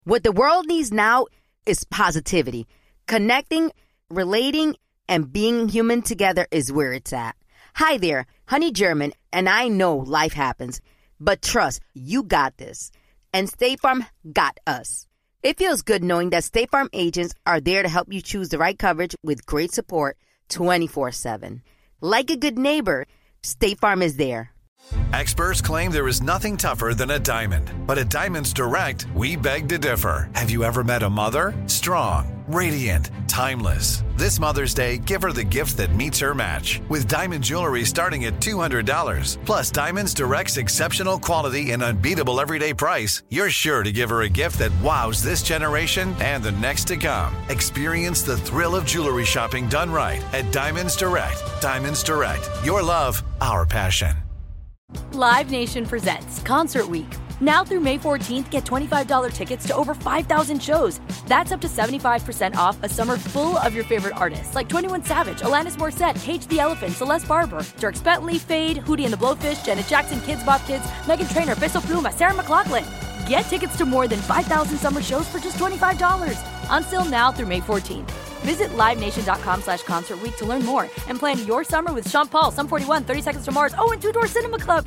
What the world needs now is positivity. Connecting, relating, and being human together is where it's at. Hi there, Honey German, and I know life happens, but trust, you got this. And State Farm got us. It feels good knowing that State Farm agents are there to help you choose the right coverage with great support 24/7. Like a good neighbor, State Farm is there. Experts claim there is nothing tougher than a diamond. But at Diamonds Direct, we beg to differ. Have you ever met a mother? Strong, radiant, timeless. This Mother's Day, give her the gift that meets her match. With diamond jewelry starting at $200. Plus Diamonds Direct's exceptional quality and unbeatable everyday price, you're sure to give her a gift that wows this generation and the next to come. Experience the thrill of jewelry shopping done right at Diamonds Direct. Diamonds Direct. Your love, our passion. Live Nation presents Concert Week. Now through May 14th, get $25 tickets to over 5,000 shows. That's up to 75% off a summer full of your favorite artists like 21 Savage, Alanis Morissette, Cage the Elephant, Celeste Barber, Dierks Bentley, Fade, Hootie and the Blowfish, Janet Jackson, Kidz Bop Kids, Meghan Trainor, Peso Pluma, Sarah McLachlan. Get tickets to more than 5,000 summer shows for just $25. On sale now through May 14th. Visit LiveNation.com/Concert Week to learn more and plan your summer with Sean Paul, Sum 41, 30 Seconds to Mars, and Two Door Cinema Club.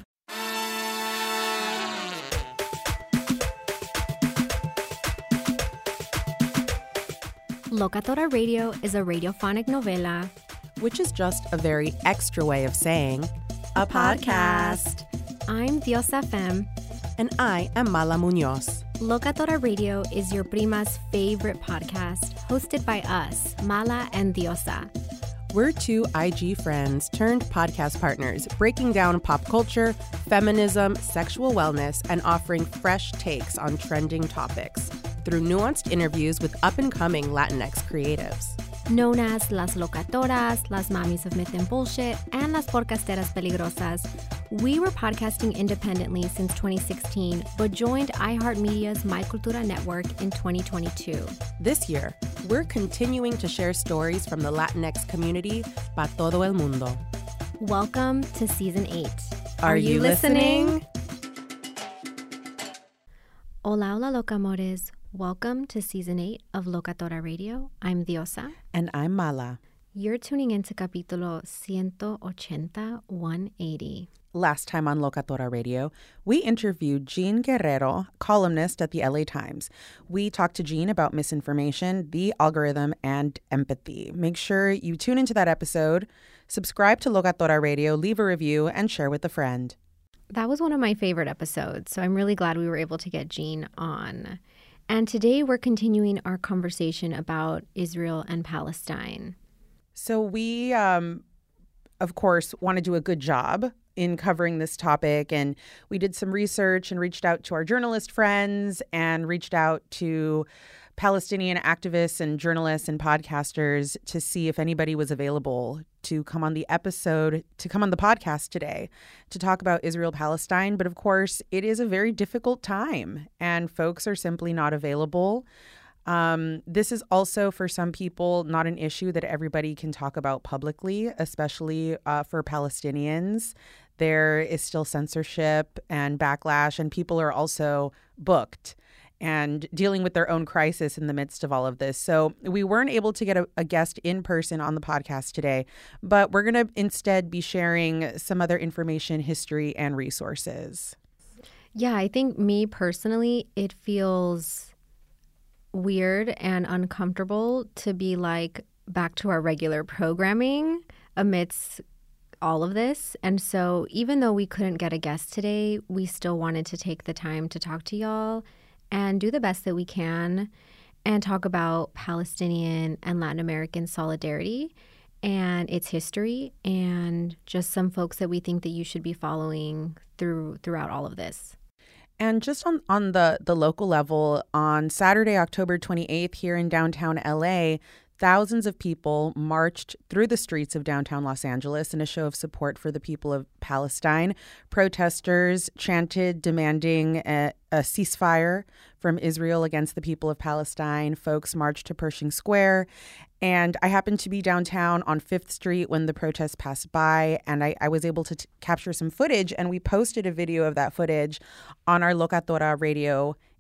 Locatora Radio is a radiophonic novela, which is just a very extra way of saying a podcast. I'm Diosa Fem. And I am Mala Munoz. Locatora Radio is your prima's favorite podcast, hosted by us, Mala and Diosa. We're two IG friends turned podcast partners, breaking down pop culture, feminism, sexual wellness, and offering fresh takes on trending topics through nuanced interviews with up-and-coming Latinx creatives. Known as Las Locatoras, Las Mamis of Myth and Bullshit, and Las Podcasteras Peligrosas, we were podcasting independently since 2016, but joined iHeartMedia's My Cultura network in 2022. This year, we're continuing to share stories from the Latinx community pa todo el mundo. Welcome to Season 8. Are you listening? Hola, hola, locamores. Welcome to Season 8 of Locatora Radio. I'm Diosa. And I'm Mala. You're tuning into capítulo 180. Last time on Locatora Radio, we interviewed Jean Guerrero, columnist at the LA Times. We talked to Jean about misinformation, the algorithm, and empathy. Make sure you tune into that episode, subscribe to Locatora Radio, leave a review, and share with a friend. That was one of my favorite episodes, so I'm really glad we were able to get Jean on. And today we're continuing our conversation about Israel and Palestine. So we, of course, want to do a good job in covering this topic. And we did some research and reached out to our journalist friends and reached out to Palestinian activists and journalists and podcasters to see if anybody was available to come on the podcast today to talk about Israel-Palestine. But of course, it is a very difficult time and folks are simply not available. This is also, for some people, not an issue that everybody can talk about publicly, especially for Palestinians. There is still censorship and backlash, and people are also booked and dealing with their own crisis in the midst of all of this. So we weren't able to get a guest in person on the podcast today, but we're going to instead be sharing some other information, history, and resources. Yeah, I think me personally, it feels weird and uncomfortable to be like back to our regular programming amidst all of this. And so even though we couldn't get a guest today, we still wanted to take the time to talk to y'all and do the best that we can and talk about Palestinian and Latin American solidarity and its history and just some folks that we think that you should be following throughout all of this. And just on the local level, on Saturday, October 28th, here in downtown LA, thousands of people marched through the streets of downtown Los Angeles in a show of support for the people of Palestine. Protesters chanted demanding a ceasefire from Israel against the people of Palestine. Folks marched to Pershing Square. And I happened to be downtown on 5th Street when the protests passed by, and I was able to capture some footage, and we posted a video of that footage on our Locatora Radio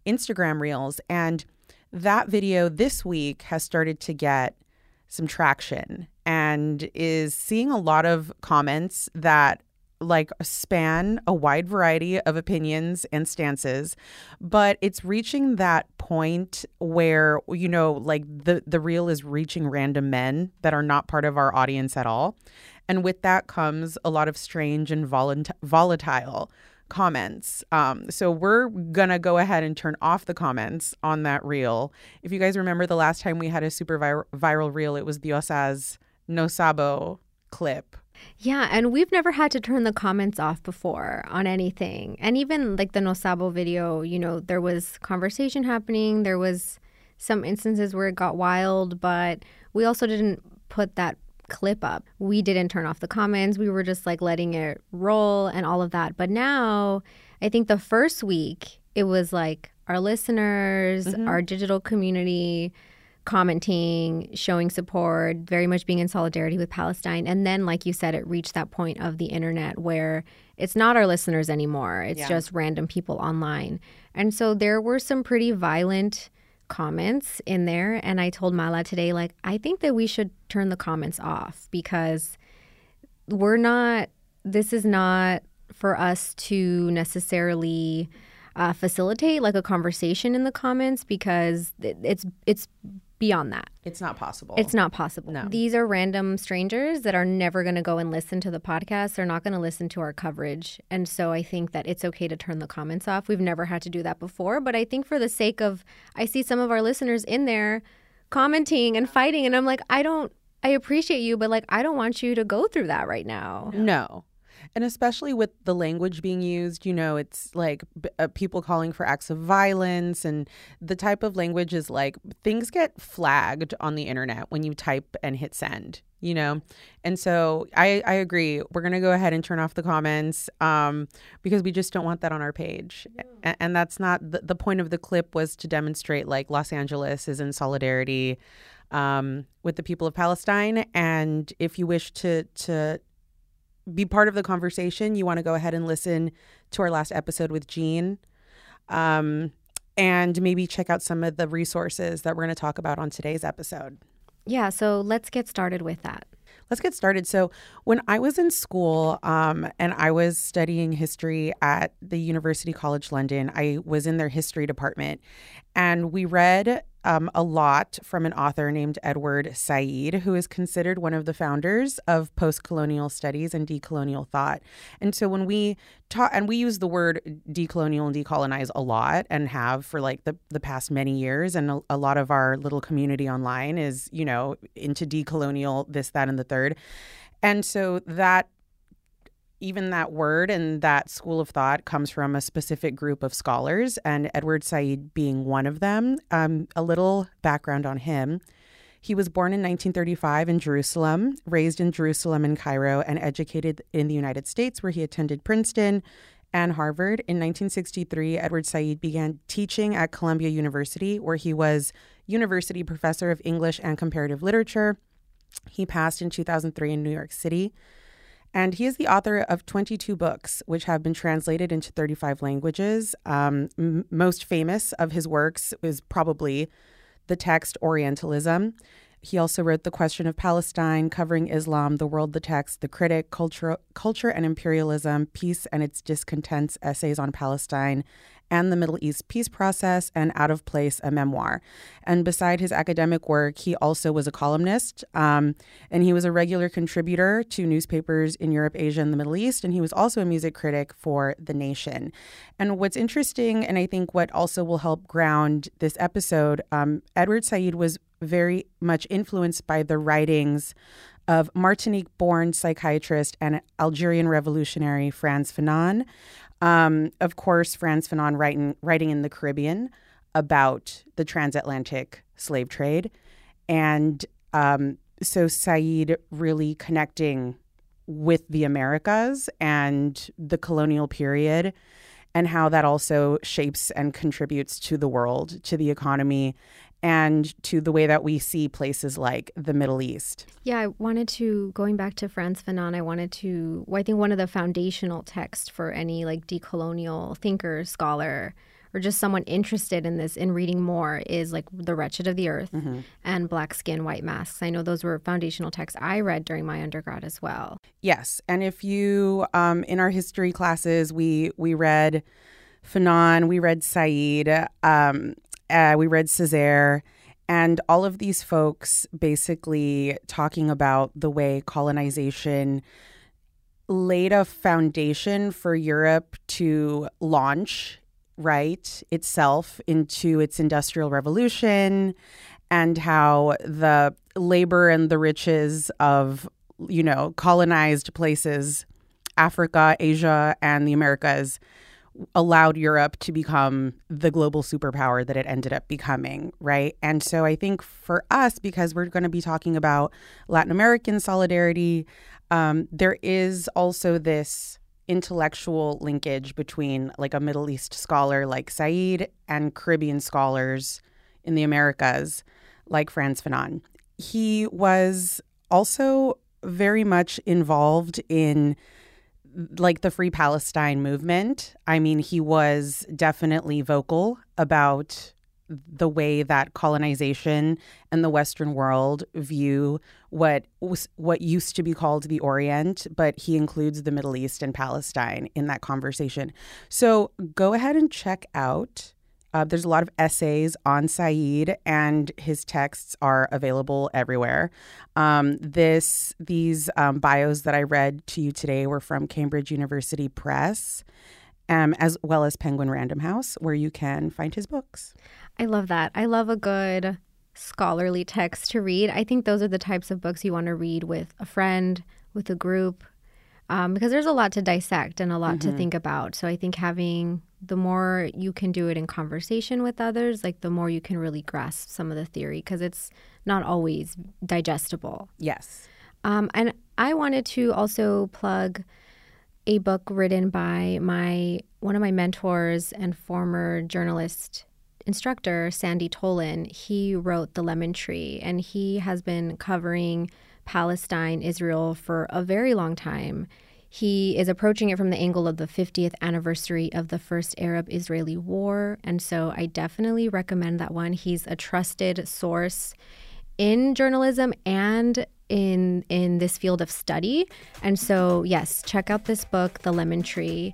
Instagram Reels. And that video this week has started to get some traction and is seeing a lot of comments that like span a wide variety of opinions and stances, but it's reaching that point where, you know, like the reel is reaching random men that are not part of our audience at all. And with that comes a lot of strange and volatile comments. So we're going to go ahead and turn off the comments on that reel. If you guys remember the last time we had a super viral reel, it was Diosa's No Sabo clip. Yeah, and we've never had to turn the comments off before on anything. And even like the No Sabo video, you know, there was conversation happening. There was some instances where it got wild, but we also didn't put that clip up. We didn't turn off the comments. We were just like letting it roll and all of that. But now I think the first week it was like our listeners, our digital community commenting, showing support, very much being in solidarity with Palestine. And then, like you said, it reached that point of the internet where it's not our listeners anymore. It's just random people online. And so there were some pretty violent comments in there. And I told Mala today, like, I think that we should turn the comments off because this is not for us to necessarily facilitate like a conversation in the comments because it's beyond that. It's not possible. It's not possible. No. These are random strangers that are never going to go and listen to the podcast. They're not going to listen to our coverage. And so I think that it's okay to turn the comments off. We've never had to do that before. But I think for the sake of, I see some of our listeners in there commenting and fighting. And I'm like, I appreciate you, but like, I don't want you to go through that right now. No. And especially with the language being used, you know, it's like people calling for acts of violence, and the type of language is like things get flagged on the internet when you type and hit send, you know. And so I agree. We're going to go ahead and turn off the comments because we just don't want that on our page. And that's not the point of the clip. Was to demonstrate like Los Angeles is in solidarity with the people of Palestine. And if you wish to be part of the conversation, you want to go ahead and listen to our last episode with Jean, and maybe check out some of the resources that we're going to talk about on today's episode. Yeah, so let's get started with that. Let's get started. So when I was in school and I was studying history at the University College London, I was in their history department, and we read a lot from an author named Edward Said, who is considered one of the founders of post-colonial studies and decolonial thought. And so when we talk, and we use the word decolonial and decolonize a lot and have for like the past many years, and a lot of our little community online is, you know, into decolonial, this, that, and the third. And so that even that word and that school of thought comes from a specific group of scholars, and Edward Said being one of them. A little background on him. He was born in 1935 in Jerusalem, raised in Jerusalem and Cairo, and educated in the United States, where he attended Princeton and Harvard. In 1963, Edward Said began teaching at Columbia University, where he was university professor of English and comparative literature. He passed in 2003 in New York City. And he is the author of 22 books, which have been translated into 35 languages. Most famous of his works is probably the text Orientalism. He also wrote The Question of Palestine, Covering Islam, The World, the Text, The Critic, Culture and Imperialism, Peace and Its Discontents, Essays on Palestine, and the Middle East Peace Process, and Out of Place, a memoir. And beside his academic work, he also was a columnist, and he was a regular contributor to newspapers in Europe, Asia, and the Middle East, and he was also a music critic for The Nation. And what's interesting, and I think what also will help ground this episode, Edward Said was very much influenced by the writings of Martinique-born psychiatrist and Algerian revolutionary Frantz Fanon. Of course, Frantz Fanon writing in the Caribbean about the transatlantic slave trade. And so Said really connecting with the Americas and the colonial period, and how that also shapes and contributes to the world, to the economy, and to the way that we see places like the Middle East. Yeah, I wanted to, going back to Frantz Fanon, I think one of the foundational texts for any like decolonial thinker, scholar, or just someone interested in this, in reading more, is like The Wretched of the Earth and Black Skin, White Masks. I know those were foundational texts I read during my undergrad as well. Yes. And if you, in our history classes, we read Fanon, we read Said, we read Césaire, and all of these folks basically talking about the way colonization laid a foundation for Europe to launch, right, itself into its industrial revolution, and how the labor and the riches of, colonized places, Africa, Asia, and the Americas, allowed Europe to become the global superpower that it ended up becoming, right? And so I think for us, because we're going to be talking about Latin American solidarity, there is also this intellectual linkage between like a Middle East scholar like Said and Caribbean scholars in the Americas like Frantz Fanon. He was also very much involved in like the Free Palestine movement. I mean, he was definitely vocal about the way that colonization and the Western world view what used to be called the Orient, but he includes the Middle East and Palestine in that conversation. So go ahead and check out. There's a lot of essays on Said, and his texts are available everywhere. These bios that I read to you today were from Cambridge University Press, as well as Penguin Random House, where you can find his books. I love that. I love a good scholarly text to read. I think those are the types of books you want to read with a friend, with a group, because there's a lot to dissect and a lot to think about. So I think the more you can do it in conversation with others, like the more you can really grasp some of the theory, because it's not always digestible. Yes. And I wanted to also plug a book written by one of my mentors and former journalist instructor, Sandy Tolan. He wrote The Lemon Tree, and he has been covering Palestine, Israel for a very long time. He is approaching it from the angle of the 50th anniversary of the first Arab-Israeli war, and so I definitely recommend that one. He's a trusted source in journalism and in this field of study. And so, yes, check out this book, The Lemon Tree.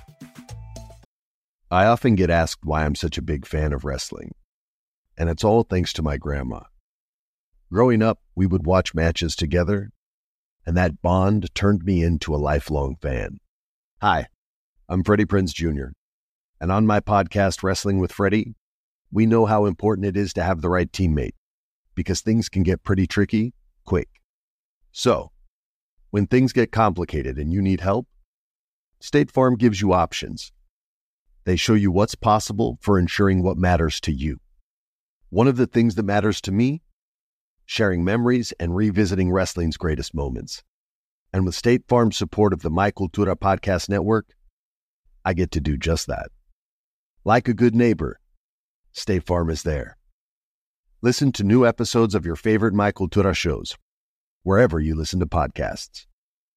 I often get asked why I'm such a big fan of wrestling, and it's all thanks to my grandma. Growing up, we would watch matches together, and that bond turned me into a lifelong fan. Hi, I'm Freddie Prinze Jr., and on my podcast, Wrestling with Freddie, we know how important it is to have the right teammate, because things can get pretty tricky quick. So, when things get complicated and you need help, State Farm gives you options. They show you what's possible for ensuring what matters to you. One of the things that matters to me, sharing memories and revisiting wrestling's greatest moments. And with State Farm's support of the My Cultura Podcast Network, I get to do just that. Like a good neighbor, State Farm is there. Listen to new episodes of your favorite My Cultura shows, wherever you listen to podcasts.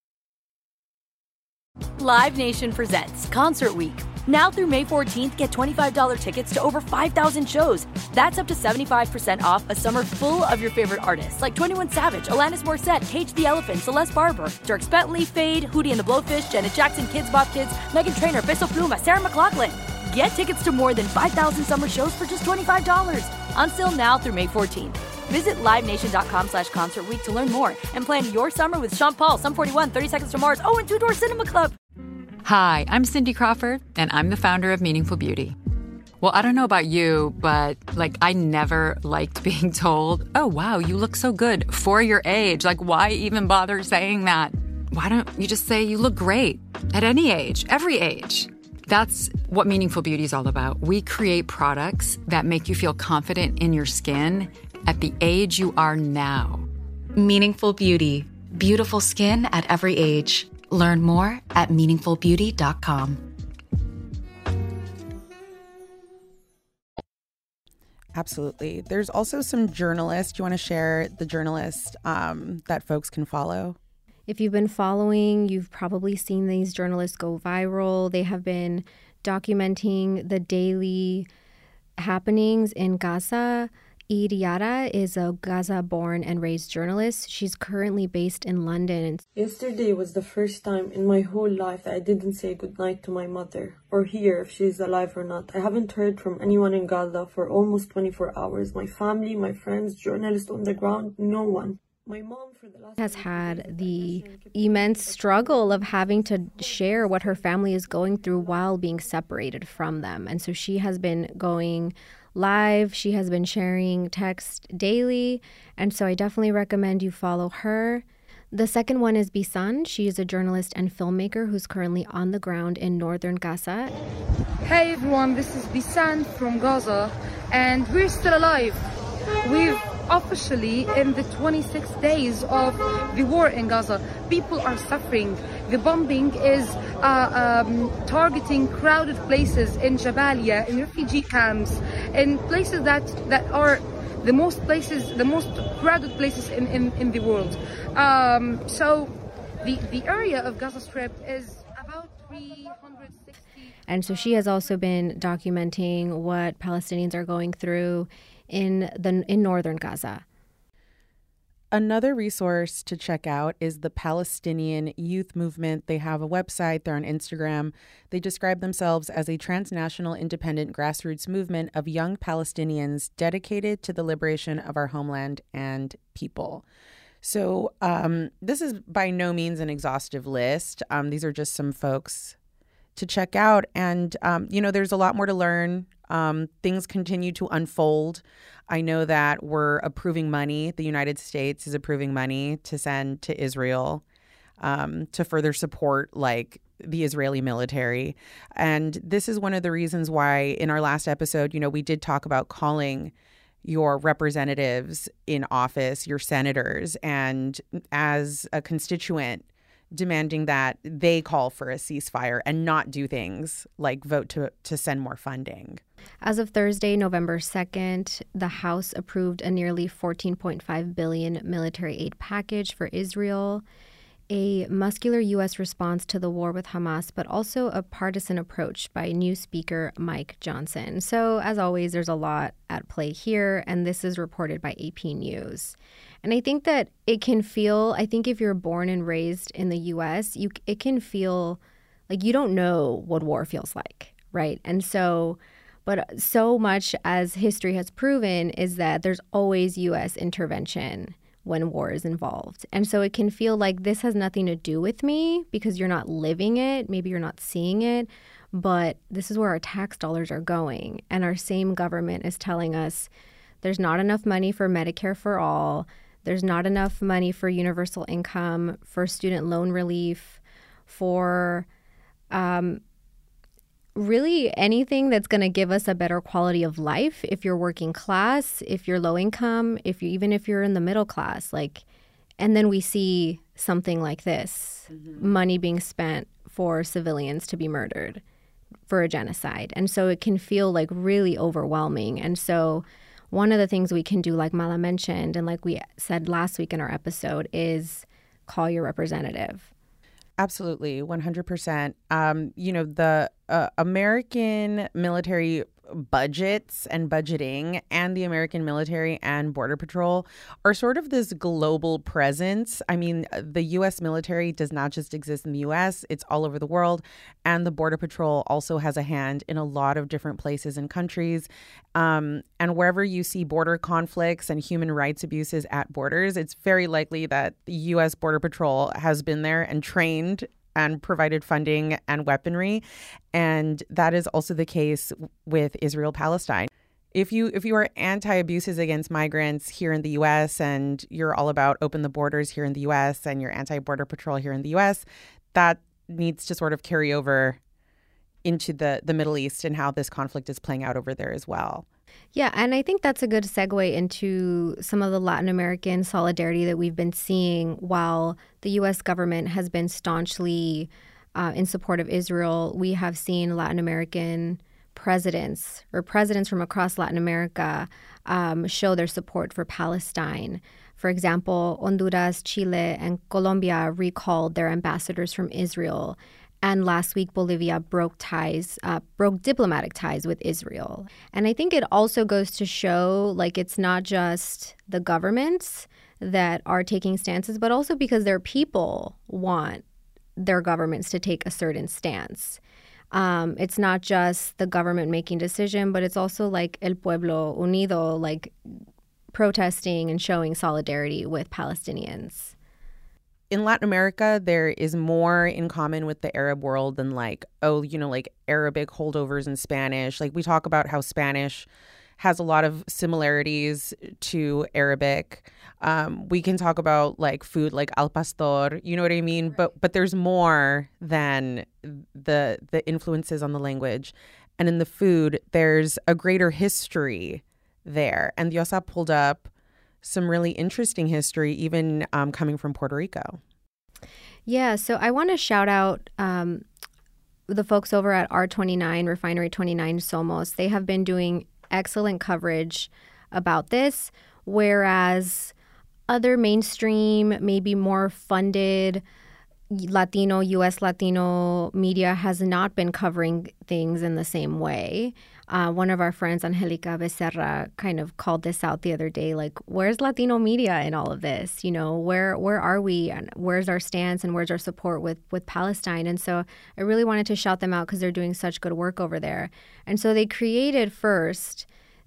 Live Nation presents Concert Week. Now through May 14th, get $25 tickets to over 5,000 shows. That's up to 75% off a summer full of your favorite artists like 21 Savage, Alanis Morissette, Cage the Elephant, Celeste Barber, Dierks Bentley, Fade, Hootie and the Blowfish, Janet Jackson, Kidz Bop Kids, Meghan Trainor, Peso Pluma, Sarah McLachlan. Get tickets to more than 5,000 summer shows for just $25. Until now through May 14th. Visit LiveNation.com/Concert Week to learn more and plan your summer with Sean Paul, Sum 41, 30 Seconds to Mars, and Two Door Cinema Club. Hi, I'm Cindy Crawford, and I'm the founder of Meaningful Beauty. Well, I don't know about you, but I never liked being told, oh, wow, you look so good for your age. Why even bother saying that? Why don't you just say you look great at any age, every age? That's what Meaningful Beauty is all about. We create products that make you feel confident in your skin at the age you are now. Meaningful Beauty. Beautiful skin at every age. Learn more at meaningfulbeauty.com. Absolutely. There's also some journalists. Do you want to share the journalists that folks can follow? If you've been following, you've probably seen these journalists go viral. They have been documenting the daily happenings in Gaza. Eid Yara is a Gaza-born and raised journalist. She's currently based in London. Yesterday was the first time in my whole life that I didn't say goodnight to my mother or hear if she's alive or not. I haven't heard from anyone in Gaza for almost 24 hours. My family, my friends, journalists on the ground, no one. My mom for the last has had the immense struggle of having to share what her family is going through while being separated from them. And so she has been going live. She has been sharing text daily. And so I definitely recommend you follow her. The second one is Bisan. She is a journalist and filmmaker who's currently on the ground in northern Gaza. Hey everyone, this is Bisan from Gaza, and we're still alive. We've officially in the 26 days of the war in Gaza. People are suffering. The bombing is targeting crowded places in Jabalia, in refugee camps, in places that are the most crowded places in the world. So the area of Gaza Strip is about 360. And so she has also been documenting what Palestinians are going through in northern Gaza. Another resource to check out is the Palestinian Youth Movement. They have a website. They're on Instagram. They describe themselves as a transnational independent grassroots movement of young Palestinians dedicated to the liberation of our homeland and people. So this is by no means an exhaustive list. These are just some folks to check out. And, there's a lot more to learn. Things continue to unfold. I know that we're approving money. The United States is approving money to send to Israel to further support the Israeli military. And this is one of the reasons why in our last episode, we did talk about calling your representatives in office, your senators, and as a constituent, demanding that they call for a ceasefire and not do things like vote to send more funding. As of Thursday, November 2nd, the House approved a nearly $14.5 billion military aid package for Israel, a muscular U.S. response to the war with Hamas, but also a partisan approach by new Speaker Mike Johnson. So, as always, there's a lot at play here, and this is reported by AP News. And I think that it can feel, if you're born and raised in the U.S., it can feel like you don't know what war feels like, right? And so, but so much as history has proven is that there's always U.S. intervention when war is involved. And so it can feel like this has nothing to do with me because you're not living it, maybe you're not seeing it, but this is where our tax dollars are going. And our same government is telling us there's not enough money for Medicare for all. There's not enough money for universal income, for student loan relief, for really anything that's going to give us a better quality of life if you're working class, if you're low income, even if you're in the middle class. And then we see something like this, money being spent for civilians to be murdered for a genocide. And so it can feel really overwhelming. And so one of the things we can do, like Mala mentioned, and like we said last week in our episode, is call your representative. Absolutely, 100%. The American military budgets and budgeting and the American military and Border Patrol are sort of this global presence. I mean, the U.S. military does not just exist in the U.S., it's all over the world. And the Border Patrol also has a hand in a lot of different places and countries. And wherever you see border conflicts and human rights abuses at borders, it's very likely that the U.S. Border Patrol has been there and trained and provided funding and weaponry. And that is also the case with Israel-Palestine. If you are anti-abuses against migrants here in the U.S. and you're all about open the borders here in the U.S. and you're anti-border patrol here in the U.S., that needs to sort of carry over into the Middle East and how this conflict is playing out over there as well. Yeah, and I think that's a good segue into some of the Latin American solidarity that we've been seeing while the U.S. government has been staunchly in support of Israel. We have seen Latin American presidents from across Latin America show their support for Palestine. For example, Honduras, Chile, and Colombia recalled their ambassadors from Israel. And last week, Bolivia broke diplomatic ties with Israel. And I think it also goes to show, like, it's not just the governments that are taking stances, but also because their people want their governments to take a certain stance. It's not just the government making decision, but it's also like El Pueblo Unido, like protesting and showing solidarity with Palestinians. In Latin America, there is more in common with the Arab world than like Arabic holdovers in Spanish. Like, we talk about how Spanish has a lot of similarities to Arabic. We can talk about like food like al pastor, you know what I mean? But there's more than the influences on the language. And in the food, there's a greater history there. And Diosa pulled up some really interesting history, even coming from Puerto Rico. Yeah, so I want to shout out the folks over at R29, Refinery 29 Somos. They have been doing excellent coverage about this, whereas other mainstream, maybe more funded U.S. Latino media has not been covering things in the same way. One of our friends, Angelica Becerra, kind of called this out the other day, like, where's Latino media in all of this? You know, where are we and where's our stance and where's our support with Palestine? And so I really wanted to shout them out because they're doing such good work over there. And so they created first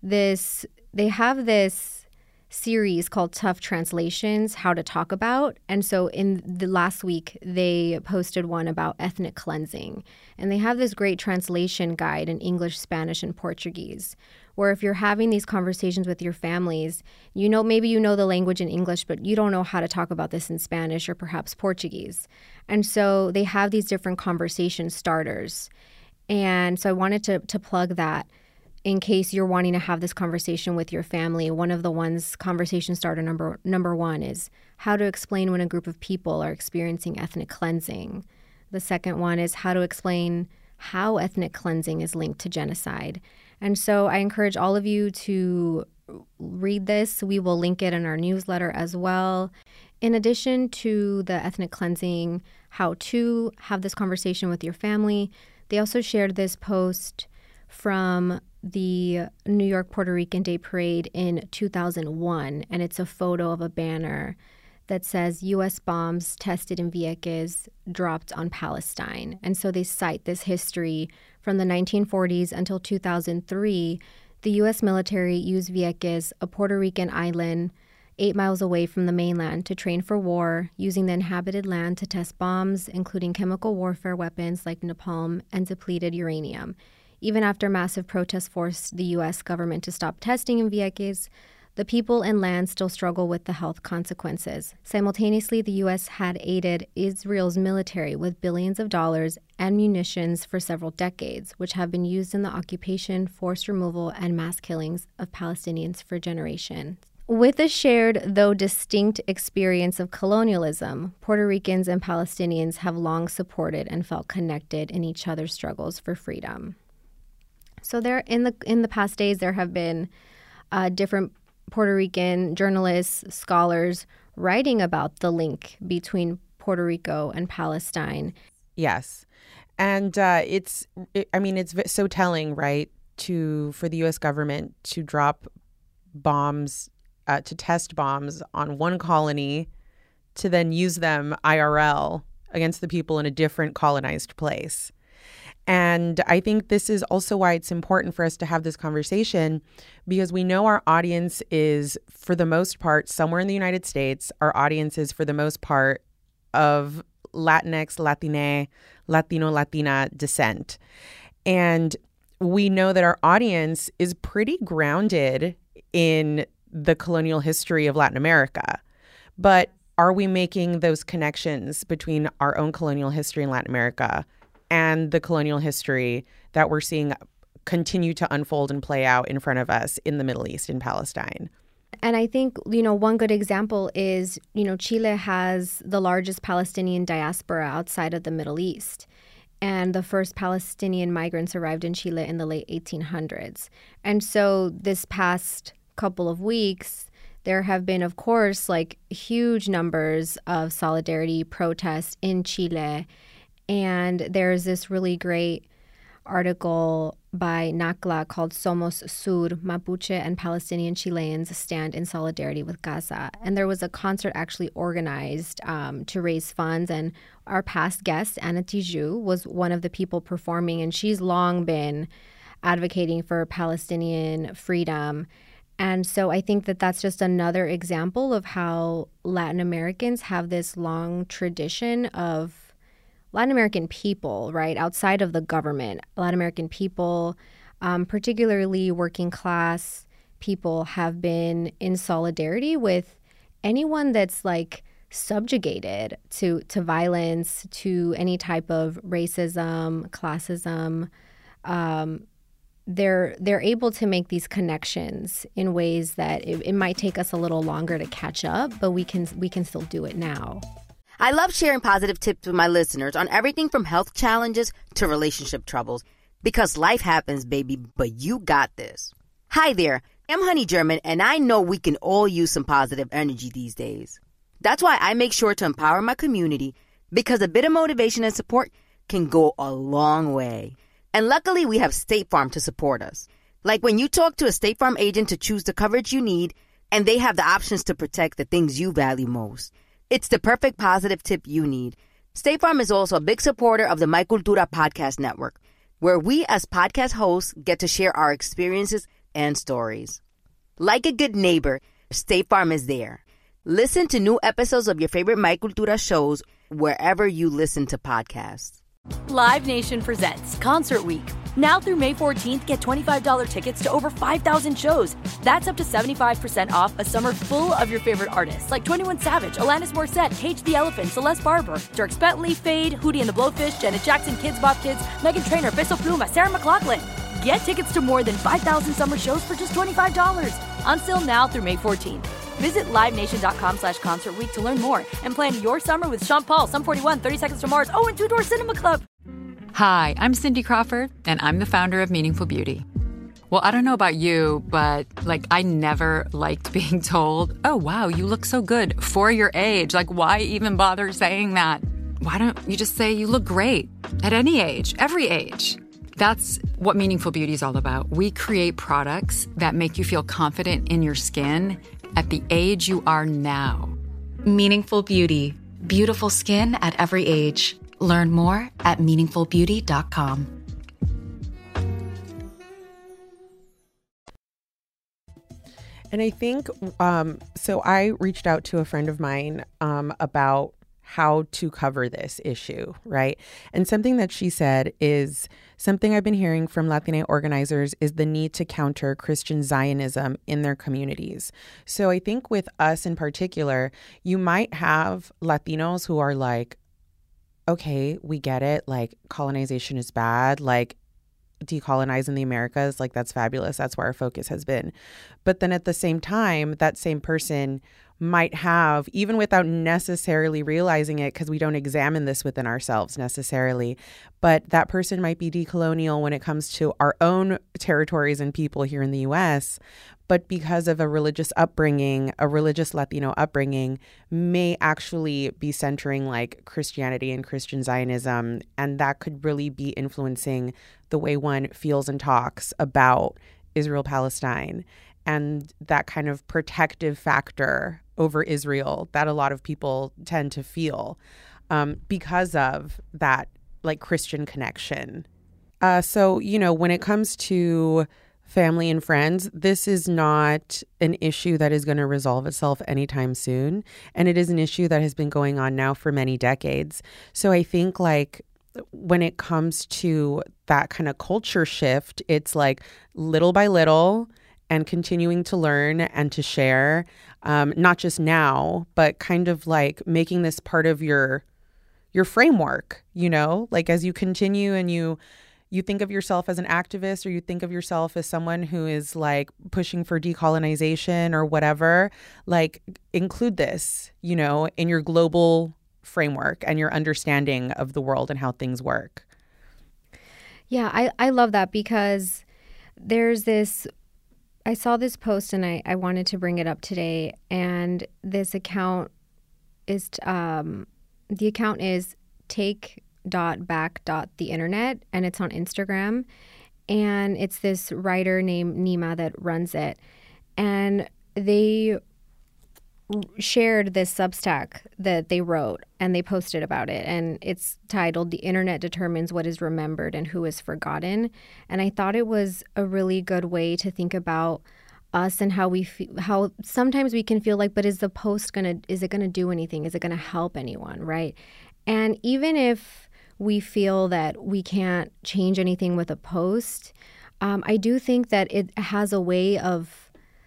they have this series called Tough Translations, How to Talk About. And so in the last week, they posted one about ethnic cleansing. And they have this great translation guide in English, Spanish, and Portuguese, where if you're having these conversations with your families, maybe you know the language in English, but you don't know how to talk about this in Spanish or perhaps Portuguese. And so they have these different conversation starters. And so I wanted to plug that. In case you're wanting to have this conversation with your family, one of the ones, conversation starter number one is how to explain when a group of people are experiencing ethnic cleansing. The second one is how to explain how ethnic cleansing is linked to genocide. And so I encourage all of you to read this. We will link it in our newsletter as well. In addition to the ethnic cleansing, how to have this conversation with your family, they also shared this post from the New York Puerto Rican Day Parade in 2001, and it's a photo of a banner that says U.S. bombs tested in Vieques dropped on Palestine. And so they cite this history from the 1940s until 2003. The U.S. military used Vieques, a Puerto Rican island 8 miles away from the mainland, to train for war, using the inhabited land to test bombs, including chemical warfare weapons like napalm and depleted uranium. Even after massive protests forced the U.S. government to stop testing in Vieques, the people and land still struggle with the health consequences. Simultaneously, the U.S. had aided Israel's military with billions of dollars and munitions for several decades, which have been used in the occupation, forced removal, and mass killings of Palestinians for generations. With a shared, though distinct, experience of colonialism, Puerto Ricans and Palestinians have long supported and felt connected in each other's struggles for freedom. So there, in the past days, there have been different Puerto Rican journalists, scholars writing about the link between Puerto Rico and Palestine. Yes, and it's so telling, right? For the U.S. government to drop bombs, to test bombs on one colony, to then use them IRL against the people in a different colonized place. And I think this is also why it's important for us to have this conversation, because we know our audience is, for the most part, somewhere in the United States. Our audience is, for the most part, of Latinx, Latine, Latino, Latina descent. And we know that our audience is pretty grounded in the colonial history of Latin America. But are we making those connections between our own colonial history in Latin America and the colonial history that we're seeing continue to unfold and play out in front of us in the Middle East, in Palestine? And I think, one good example is, Chile has the largest Palestinian diaspora outside of the Middle East. And the first Palestinian migrants arrived in Chile in the late 1800s. And so this past couple of weeks, there have been, of course, huge numbers of solidarity protests in Chile. And there's this really great article by NACLA called Somos Sur, Mapuche and Palestinian Chileans Stand in Solidarity with Gaza. And there was a concert actually organized to raise funds. And our past guest, Anna Tijoux, was one of the people performing. And she's long been advocating for Palestinian freedom. And so I think that that's just another example of how Latin Americans have this long tradition of Latin American people, right, outside of the government. Latin American people, particularly working class people, have been in solidarity with anyone that's like subjugated to violence, to any type of racism, classism. They're able to make these connections in ways that it might take us a little longer to catch up, but we can still do it now. I love sharing positive tips with my listeners on everything from health challenges to relationship troubles, because life happens, baby, but you got this. Hi there, I'm Honey German, and I know we can all use some positive energy these days. That's why I make sure to empower my community, because a bit of motivation and support can go a long way. And luckily, we have State Farm to support us. Like when you talk to a State Farm agent to choose the coverage you need, and they have the options to protect the things you value most. It's the perfect positive tip you need. State Farm is also a big supporter of the My Cultura podcast network, where we as podcast hosts get to share our experiences and stories. Like a good neighbor, State Farm is there. Listen to new episodes of your favorite My Cultura shows wherever you listen to podcasts. Live Nation presents Concert Week. Now through May 14th, get $25 tickets to over 5,000 shows. That's up to 75% off a summer full of your favorite artists like 21 Savage, Alanis Morissette, Cage the Elephant, Celeste Barber, Dierks Bentley, Fade, Hootie and the Blowfish, Janet Jackson, Kids Bop Kids, Meghan Trainor, Peso Pluma, Sarah McLachlan. Get tickets to more than 5,000 summer shows for just $25. Until now through May 14th. Visit LiveNation.com/Concert Week to learn more and plan your summer with Sean Paul, Sum 41, 30 Seconds to Mars, and Two Door Cinema Club. Hi, I'm Cindy Crawford, and I'm the founder of Meaningful Beauty. Well, I don't know about you, but I never liked being told, oh, wow, you look so good for your age. Why even bother saying that? Why don't you just say you look great at any age, every age? That's what Meaningful Beauty is all about. We create products that make you feel confident in your skin at the age you are now. Meaningful Beauty. Beautiful skin at every age. Learn more at meaningfulbeauty.com. And I think, so I reached out to a friend of mine about how to cover this issue, right? And something that she said is something I've been hearing from Latina organizers is the need to counter Christian Zionism in their communities. So I think with us in particular, you might have Latinos who are like, okay, we get it. Colonization is bad. Decolonizing the Americas, that's fabulous. That's where our focus has been. But then at the same time, that same person might have, even without necessarily realizing it, because we don't examine this within ourselves necessarily, but that person might be decolonial when it comes to our own territories and people here in the U.S., but because of a religious upbringing, a religious Latino upbringing, may actually be centering Christianity and Christian Zionism, and that could really be influencing the way one feels and talks about Israel-Palestine and that kind of protective factor over Israel that a lot of people tend to feel because of that Christian connection. So, when it comes to family and friends, this is not an issue that is going to resolve itself anytime soon. And it is an issue that has been going on now for many decades. So I think when it comes to that kind of culture shift, it's little by little and continuing to learn and to share, not just now, but kind of making this part of your framework, as you continue and you think of yourself as an activist, or you think of yourself as someone who is pushing for decolonization or whatever, include this, in your global framework and your understanding of the world and how things work. Yeah, I love that, because there's this, I saw this post and I wanted to bring it up today, and this account is, the account is Take bring.back.the-internet, and it's on Instagram. And it's this writer named Nima that runs it. And they shared this Substack that they wrote, and they posted about it. And it's titled "The Internet Determines What Is Remembered and Who Is Forgotten." And I thought it was a really good way to think about us and how we how sometimes we can feel like, but is the post is it gonna do anything? Is it gonna help anyone, right? And even if we feel that we can't change anything with a post, I do think that it has a way of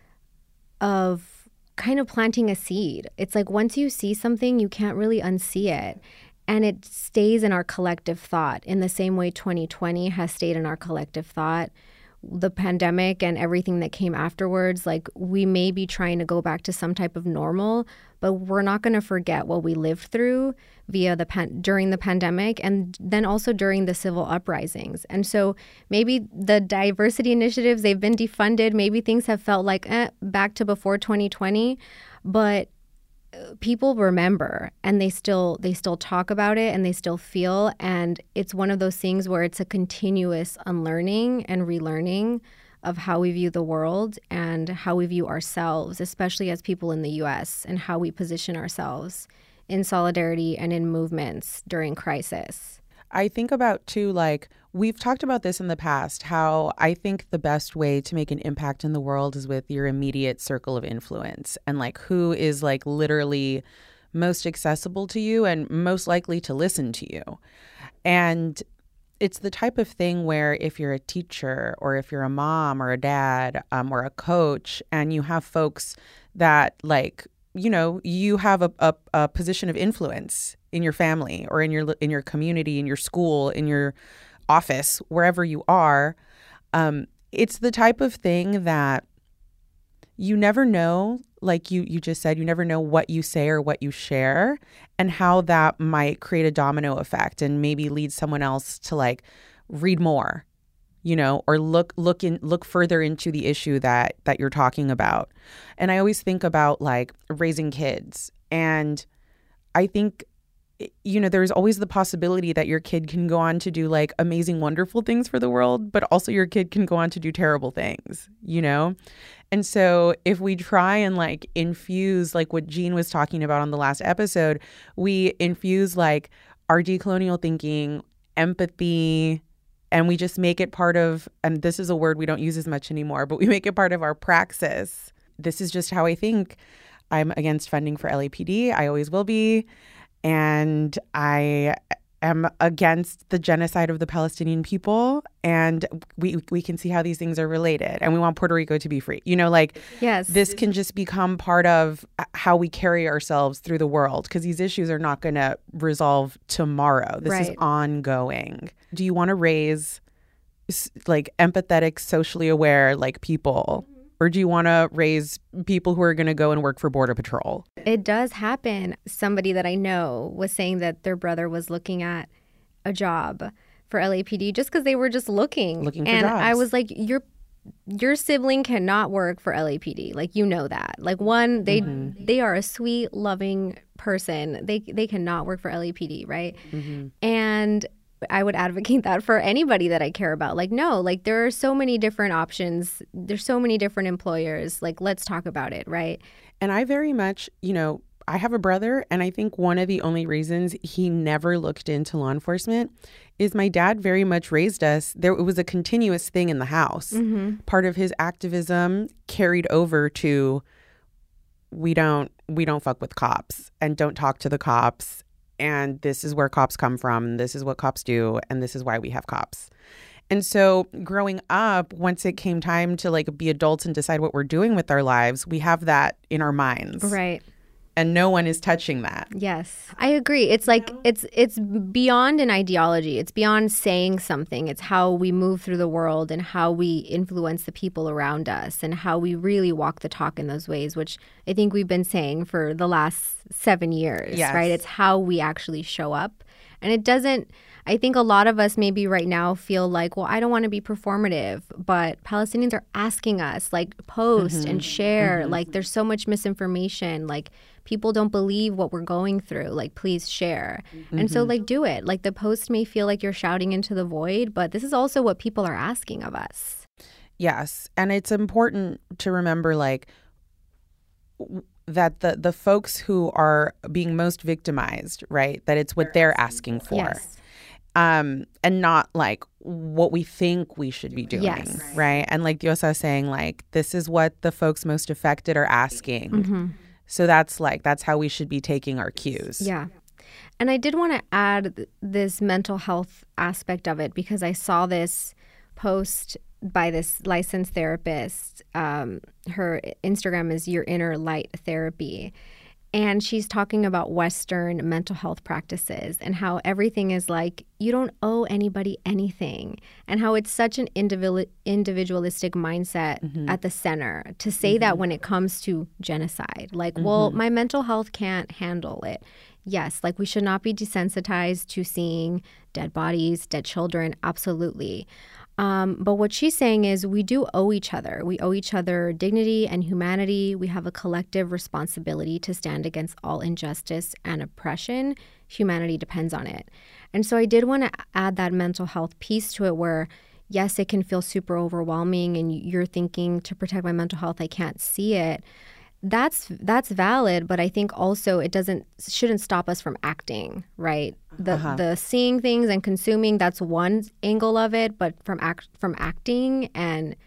kind of planting a seed. It's like once you see something, you can't really unsee it. And it stays in our collective thought in the same way 2020 has stayed in our collective thought. The pandemic and everything that came afterwards, like we may be trying to go back to some type of normal, but we're not going to forget what we lived through during the pandemic and then also during the civil uprisings. And so maybe the diversity initiatives, they've been defunded. Maybe things have felt like back to before 2020, but people remember and they still talk about it and they still feel. And it's one of those things where it's a continuous unlearning and relearning of how we view the world and how we view ourselves, especially as people in the U.S., and how we position ourselves in solidarity and in movements during crisis. I think about, too, like, we've talked about this in the past, how I think the best way to make an impact in the world is with your immediate circle of influence and, like, who is, like, literally most accessible to you and most likely to listen to you. And it's the type of thing where if you're a teacher or if you're a mom or a dad or a coach and you have folks that, like, you know, you have a position of influence in your family or in your community, in your school, in your office, wherever you are, it's the type of thing that you never know, like you just said, you never know what you say or what you share and how that might create a domino effect and maybe lead someone else to, like, read more, you know, or look further into the issue that you're talking about. And I always think about, like, raising kids. And I think, you know, there's always the possibility that your kid can go on to do, like, amazing, wonderful things for the world, but also your kid can go on to do terrible things, you know? And so if we try and, like, infuse, like what Jean was talking about on the last episode, we infuse, like, our decolonial thinking, empathy, and we just make it part of, and this is a word we don't use as much anymore, but we make it part of our praxis. This is just how I think. I'm against funding for LAPD. I always will be. And I am against the genocide of the Palestinian people. And we can see how these things are related. And we want Puerto Rico to be free. You know, like, yes, this can just become part of how we carry ourselves through the world, because these issues are not going to resolve tomorrow. This is ongoing. Do you want to raise, like, empathetic, socially aware, like, people? Or do you want to raise people who are going to go and work for Border Patrol? It does happen. Somebody that I know was saying that their brother was looking at a job for LAPD just because they were just looking for jobs. And I was like, your sibling cannot work for LAPD. Like, you know that. Like, one, they are a sweet, loving person. They cannot work for LAPD, right? Mm-hmm. And I would advocate that for anybody that I care about. Like, no, like, there are so many different options. There's so many different employers. Like, let's talk about it, right? And I very much, you know, I have a brother, and I think one of the only reasons he never looked into law enforcement is my dad very much raised us. It was a continuous thing in the house. Mm-hmm. Part of his activism carried over to we don't fuck with cops and don't talk to the cops. And this is where cops come from. This is what cops do. And this is why we have cops. And so growing up, once it came time to, like, be adults and decide what we're doing with our lives, we have that in our minds. Right. And no one is touching that. Yes, I agree. It's like it's beyond an ideology. It's beyond saying something. It's how we move through the world and how we influence the people around us and how we really walk the talk in those ways, which I think we've been saying for the last 7 years, right? It's how we actually show up And it doesn't, I think a lot of us maybe right now feel like, well, I don't want to be performative, but Palestinians are asking us, like, post and share. Like, there's so much misinformation. Like, people don't believe what we're going through. Like, please share. And so, like, do it. Like, the post may feel like you're shouting into the void, but this is also what people are asking of us. Yes. And it's important to remember, like, that the folks who are being most victimized, right, that it's what they're asking for. Yes. And not like what we think we should be doing, right? And like Diosa is saying, like, this is what the folks most affected are asking. So that's how we should be taking our cues. Yeah. And I did want to add this mental health aspect of it, because I saw this post by this licensed therapist. Her Instagram is Your Inner Light Therapy. And she's talking about Western mental health practices and how everything is like, you don't owe anybody anything, and how it's such an individualistic mindset at the center to say that when it comes to genocide. Like, well, my mental health can't handle it. Yes, like, we should not be desensitized to seeing dead bodies, dead children. Absolutely. But what she's saying is we do owe each other. We owe each other dignity and humanity. We have a collective responsibility to stand against all injustice and oppression. Humanity depends on it. And so I did want to add that mental health piece to it where, yes, it can feel super overwhelming and you're thinking, to protect my mental health, I can't see it. That's valid, but I think also it shouldn't stop us from acting, right? The seeing things and consuming, that's one angle of it, but from acting and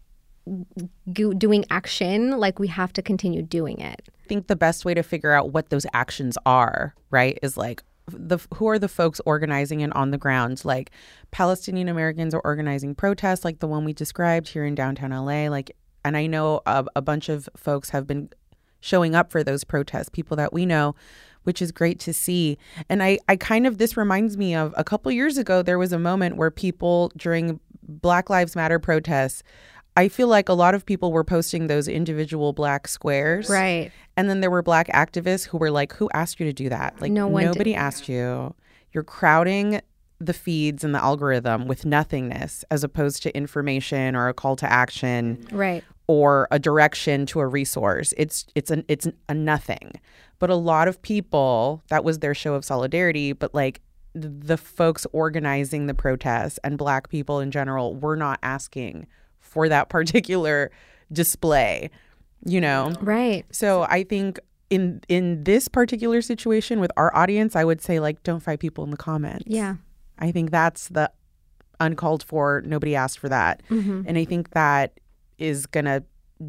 doing action, like, we have to continue doing it. I think the best way to figure out what those actions are, right, is like who are the folks organizing and on the ground? Like, Palestinian Americans are organizing protests like the one we described here in downtown LA, like. And I know a bunch of folks have been showing up for those protests, people that we know, which is great to see. And I kind of, this reminds me of a couple years ago, there was a moment where people during Black Lives Matter protests, I feel like a lot of people were posting those individual black squares. Right. And then there were black activists who were like, who asked you to do that? Like, nobody asked you. You're crowding the feeds and the algorithm with nothingness as opposed to information or a call to action. Right. Or a direction to a resource. It's a nothing. But a lot of people, that was their show of solidarity, but like the folks organizing the protests and Black people in general were not asking for that particular display, you know? Right. So I think in this particular situation with our audience, I would say, like, don't fight people in the comments. Yeah. I think that's the uncalled for, nobody asked for that. And I think that is going to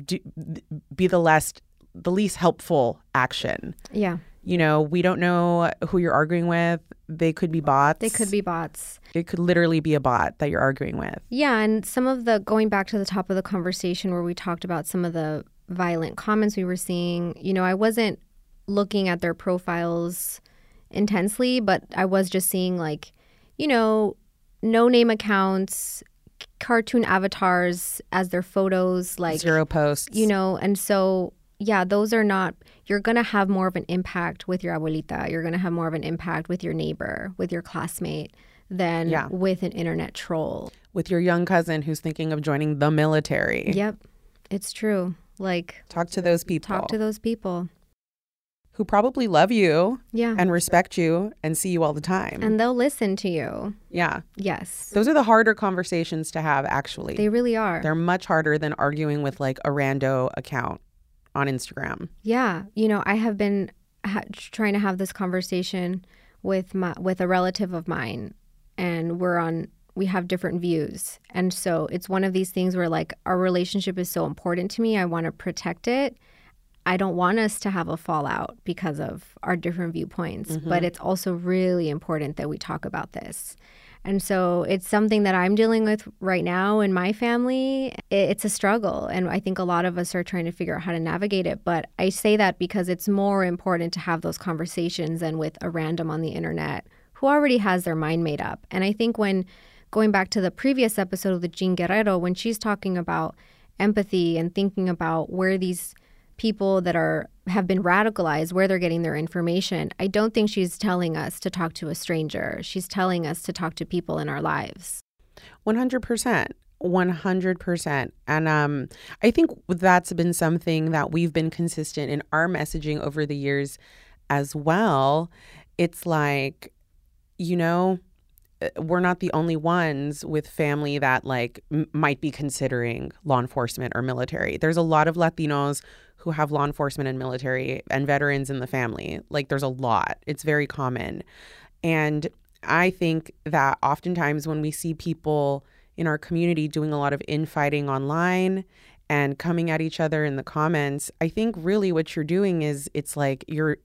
be the least helpful action. Yeah. You know, we don't know who you're arguing with. They could be bots. They could be bots. It could literally be a bot that you're arguing with. Yeah. And some of going back to the top of the conversation where we talked about some of the violent comments we were seeing, you know, I wasn't looking at their profiles intensely, but I was just seeing, like, you know, no-name accounts, cartoon avatars as their photos, like 0 posts, you know. And so, yeah, those are not, you're going to have more of an impact with your abuelita. You're going to have more of an impact with your neighbor, with your classmate than with an internet troll. With your young cousin who's thinking of joining the military. Yep. It's true. Like, talk to those people. Talk to those people. Who probably love you yeah. and respect you and see you all the time. And they'll listen to you. Yeah. Yes. Those are the harder conversations to have, actually. They really are. They're much harder than arguing with, like, a rando account on Instagram. Yeah. You know, I have been trying to have this conversation with a relative of mine, and we have different views. And so it's one of these things where, like, our relationship is so important to me. I want to protect it. I don't want us to have a fallout because of our different viewpoints, but it's also really important that we talk about this. And so it's something that I'm dealing with right now in my family. It's a struggle, and I think a lot of us are trying to figure out how to navigate it. But I say that because it's more important to have those conversations than with a random on the internet who already has their mind made up. And I think going back to the previous episode with Jean Guerrero, when she's talking about empathy and thinking about where these people that are have been radicalized, where they're getting their information. I don't think she's telling us to talk to a stranger. She's telling us to talk to people in our lives. 100%. 100%. And I think that's been something that we've been consistent in our messaging over the years as well. It's like, you know, we're not the only ones with family that like might be considering law enforcement or military. There's a lot of Latinos who have law enforcement and military and veterans in the family. Like there's a lot. It's very common. And I think that oftentimes when we see people in our community doing a lot of infighting online and coming at each other in the comments, I think really what you're doing is it's like you're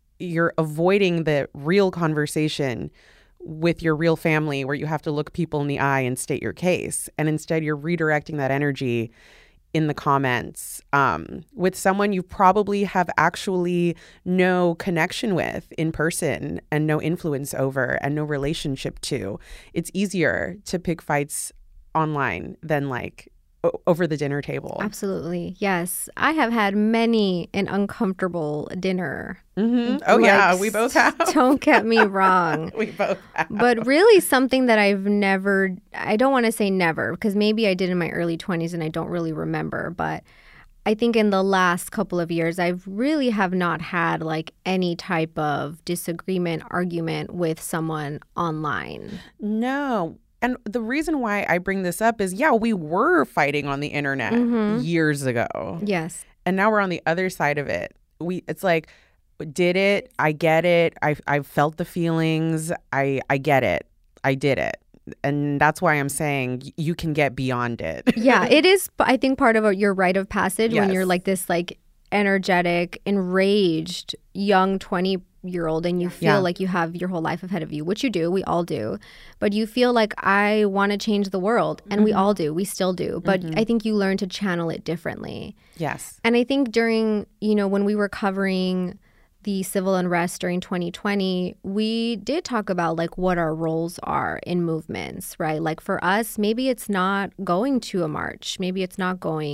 avoiding the real conversation with your real family where you have to look people in the eye and state your case. And instead you're redirecting that energy in the comments with someone you probably have actually no connection with in person and no influence over and no relationship to. It's easier to pick fights online than like over the dinner table. Absolutely. Yes. I have had many an uncomfortable dinner. Mm-hmm. Oh, like, yeah. We both have. Don't get me wrong. We both have. But really something that I've never, I don't want to say never, because maybe I did in my early 20s and I don't really remember. But I think in the last couple of years, I really have not had like any type of disagreement, argument with someone online. No. And the reason why I bring this up is, yeah, we were fighting on the internet years ago. Yes. And now we're on the other side of it. It's like, did it? I get it. I felt the feelings. I get it. I did it. And that's why I'm saying you can get beyond it. Yeah, it is, I think, part of your rite of passage when you're like this like energetic, enraged, young 20-year-old and you feel like you have your whole life ahead of you, which you do. We all do. But you feel like I want to change the world. And we all do. We still do. But I think you learn to channel it differently. Yes. And I think during, when we were covering the civil unrest during 2020, we did talk about like what our roles are in movements, right? Like for us, maybe it's not going to a march. Maybe it's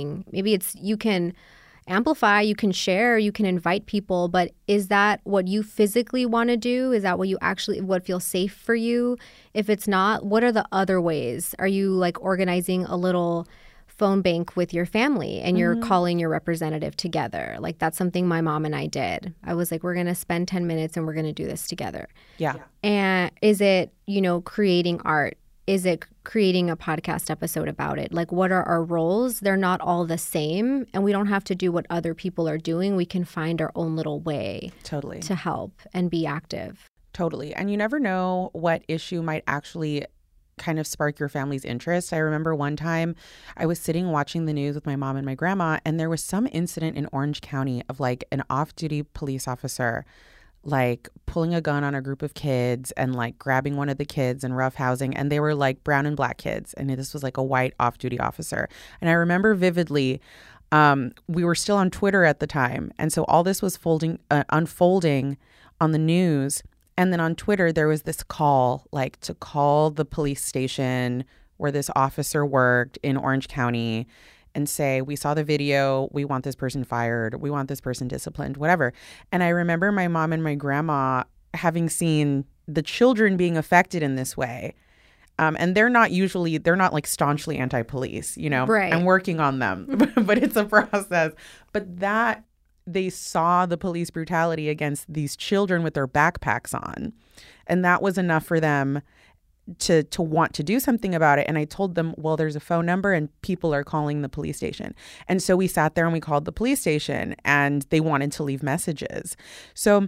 you can amplify, you can share, you can invite people, but is that what you physically want to do? Is that what feels safe for you? If it's not, what are the other ways? Are you like organizing a little phone bank with your family and you're calling your representative together? Like that's something my mom and I did. I was like, we're going to spend 10 minutes and we're going to do this together. Yeah. And is it, creating art? Is it creating a podcast episode about it? Like, what are our roles? They're not all the same, and we don't have to do what other people are doing. We can find our own little way to help and be active. Totally. And you never know what issue might actually kind of spark your family's interest. I remember one time I was sitting watching the news with my mom and my grandma, and there was some incident in Orange County of like an off-duty police officer like pulling a gun on a group of kids and like grabbing one of the kids and roughhousing, and they were like brown and black kids, and this was like a white off-duty officer. And I remember vividly, we were still on Twitter at the time, and so all this was unfolding on the news. And then on Twitter there was this call, like to call the police station where this officer worked in Orange County and say, we saw the video, we want this person fired, we want this person disciplined, whatever. And I remember my mom and my grandma having seen the children being affected in this way. And they're not like staunchly anti-police, Right. I'm working on them, but it's a process. But that they saw the police brutality against these children with their backpacks on. And that was enough for them to want to do something about it. And I told them, well, there's a phone number and people are calling the police station. And so we sat there and we called the police station and they wanted to leave messages. So,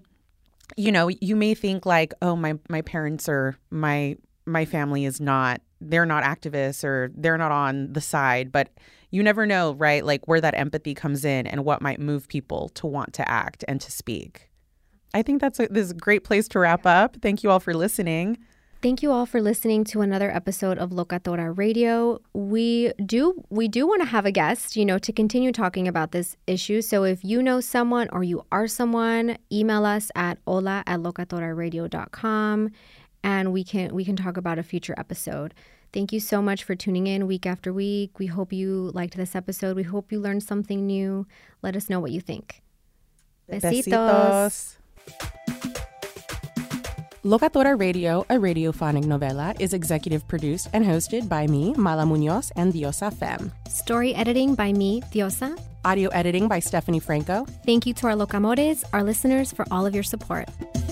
you may think like, oh, my parents or my family they're not activists or they're not on the side, but you never know, right? Like where that empathy comes in and what might move people to want to act and to speak. I think this is a great place to wrap up. Thank you all for listening. Thank you all for listening to another episode of Locatora Radio. We do want to have a guest, to continue talking about this issue. So if you know someone or you are someone, email us at hola@locatoraradio.com and we can talk about a future episode. Thank you so much for tuning in week after week. We hope you liked this episode. We hope you learned something new. Let us know what you think. Besitos. Locatora Radio, a radiophonic novela, is executive produced and hosted by me, Mala Munoz, and Diosa Fem. Story editing by me, Diosa. Audio editing by Stephanie Franco. Thank you to our locamores, our listeners, for all of your support.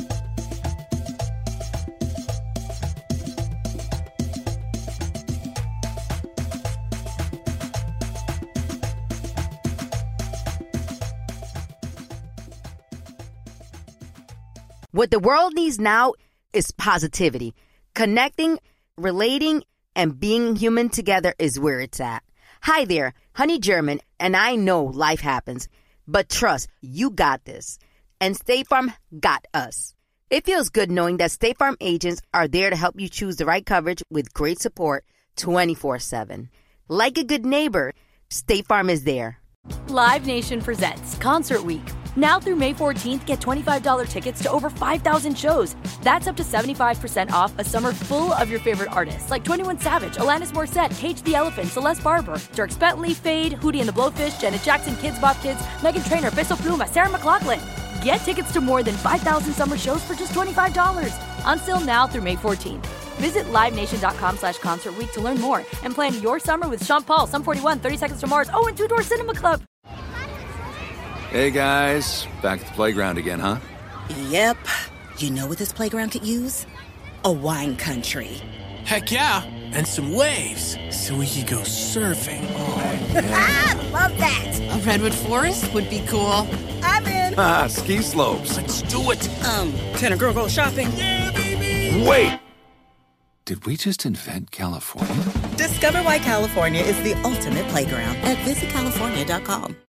What the world needs now is positivity. Connecting, relating, and being human together is where it's at. Hi there, Honey German, and I know life happens, but trust, you got this. And State Farm got us. It feels good knowing that State Farm agents are there to help you choose the right coverage with great support 24/7. Like a good neighbor, State Farm is there. Live Nation presents Concert Week. Now through May 14th, get $25 tickets to over 5,000 shows. That's up to 75% off a summer full of your favorite artists like 21 Savage, Alanis Morissette, Cage the Elephant, Celeste Barber, Dierks Bentley, Fade, Hootie and the Blowfish, Janet Jackson, Kids Bop Kids, Meghan Trainor, Peso Pluma, Sarah McLachlan. Get tickets to more than 5,000 summer shows for just $25. Until now through May 14th. Visit LiveNation.com/Concert Week to learn more and plan your summer with Sean Paul, Sum 41, 30 Seconds to Mars, and Two Door Cinema Club. Hey guys, back at the playground again, huh? Yep. You know what this playground could use? A wine country. Heck yeah, and some waves so we could go surfing. Oh, yeah. Love that. A redwood forest would be cool. I'm in. Ski slopes. Let's do it. Can a girl go shopping? Yeah, baby. Wait. Did we just invent California? Discover why California is the ultimate playground at visitcalifornia.com.